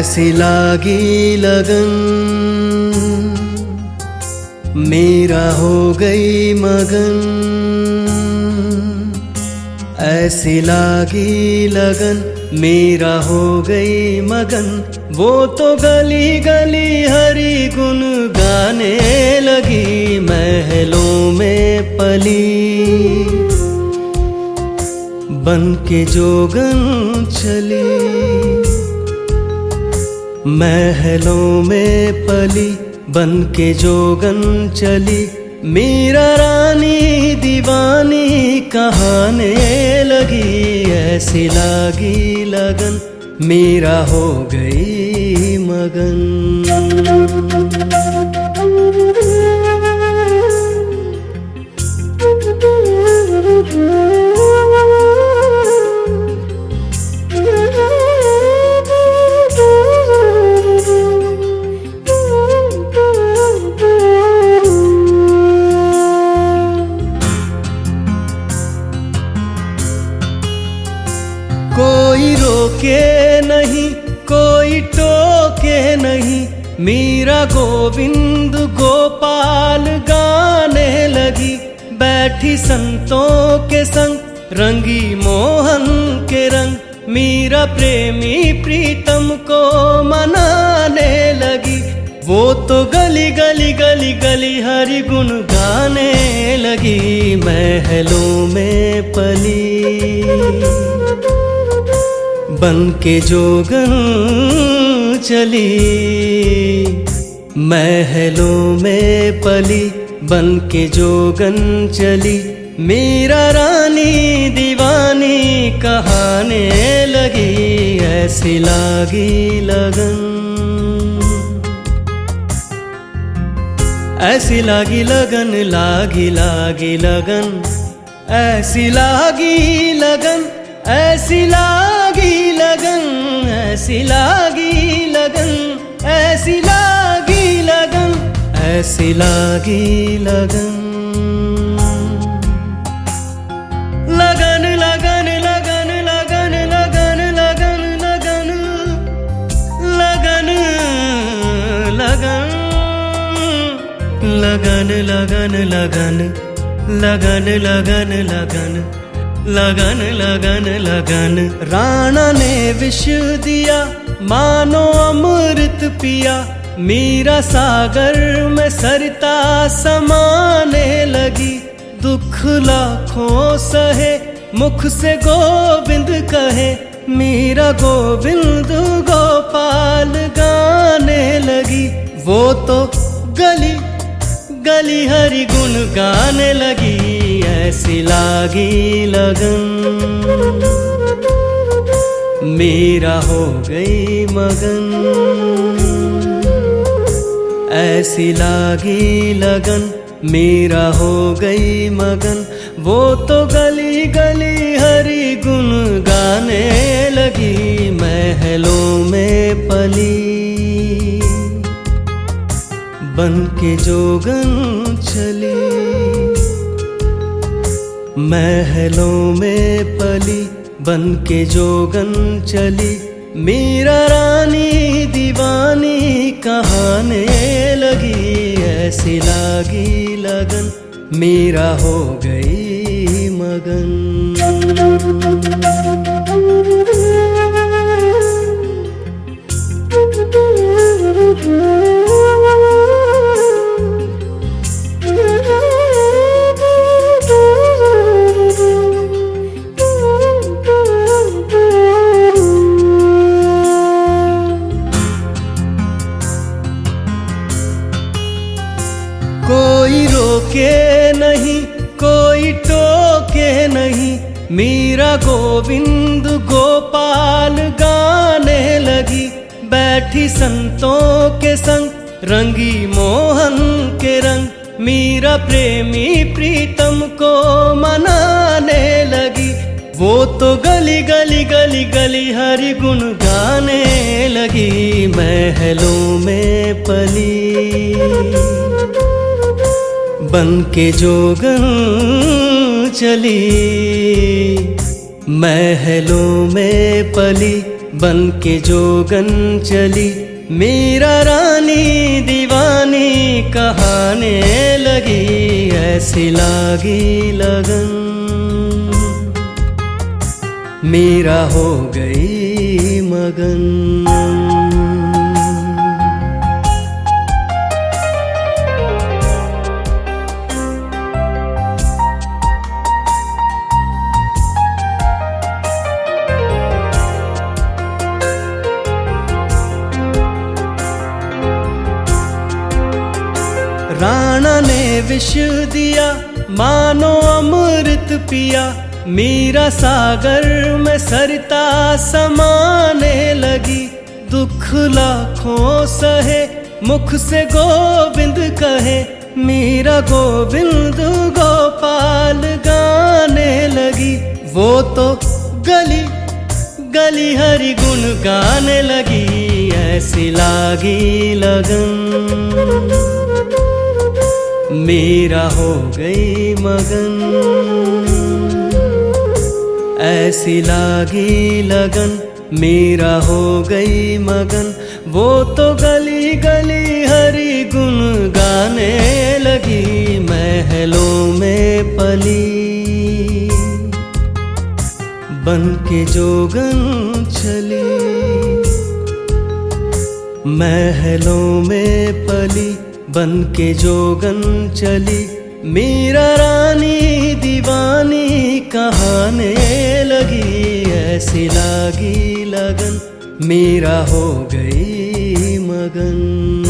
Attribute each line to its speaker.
Speaker 1: ऐसी लागी लगन मेरा हो गई मगन, ऐसी लागी लगन मेरा हो गई मगन। वो तो गली गली हरी गुन गाने लगी, महलों में पली बन के जोगन चली, महलों में पली बन के जोगन चली। मीरा रानी दीवानी कहाने लगी, ऐसी लागी लगन मीरा हो गई मगन। कोई रोके नहीं कोई टोके नहीं, मीरा गोविंद गोपाल गाने लगी। बैठी संतों के संग रंगी मोहन के रंग, मीरा प्रेमी प्रीतम को मनाने लगी। वो तो गली गली गली गली हरि गुण गाने लगी, महलों में पली बन के जोगन चली, महलों में पली बन के जोगन चली। मीरा रानी दीवानी कहाने लगी, ऐसी लागी लगन, ऐसी लागी लगन, लागी लागी लगन, ऐसी लागी लगन, ऐसी लागी लगन, ऐसी लागी लगन, ऐसी लागी लगन, ऐसी लागी लगन। लगन लगन लगन लगन लगन लगन लगन लगन लगन लगन लगन लगन लगन लगन लगन लगन लगन लगन। राणा ने विष दिया मानो अमृत पिया, मीरा सागर में सरिता समाने लगी। दुख लाखों सहे मुख से गोविंद कहे, मीरा गोविंद गोपाल गाने लगी। वो तो गली गली हरि गुण गाने लगी, ऐसी लागी लगन मीरा हो गई मगन, ऐसी लागी लगन मीरा हो गई मगन। वो तो गली गली हरि गुण गाने लगी, महलों में पली बन के जोगन चली, महलों में पली बन के जोगन चली। मीरा रानी दीवानी कहाने लगी, ऐसी लागी लगन मीरा हो गई मगन। कोई रोके नहीं कोई टोके नहीं, मीरा गोविंद गोपाल गाने लगी। बैठी संतों के संग रंगी मोहन के रंग, मीरा प्रेमी प्रीतम को मनाने लगी। वो तो गली गली गली गली हरि गुण गाने लगी, महलों में पली बन के जोगन चली, महलों में पली बन के जोगन चली, मीरा रानी दीवानी कहाने लगी, ऐसी लागी लगन मीरा हो गई मगन। राणा ने विष दिया मानो अमृत पिया, मीरा सागर में सरिता समाने लगी। दुख लाखों सहे मुख से गोविंद कहे, मीरा गोविंद गोपाल गाने लगी। वो तो गली गली हरि गुण गाने लगी, ऐसी लागी लगन मीरा हो गई मगन, ऐसी लागी लगन मीरा हो गई मगन। वो तो गली गली हरि गुण गाने लगी, महलों में पली बन के जोगन चली, महलों में पली बन के जोगन चली। मीरा रानी दीवानी कहाने लगी, ऐसी लागी लगन मीरा हो गई मगन।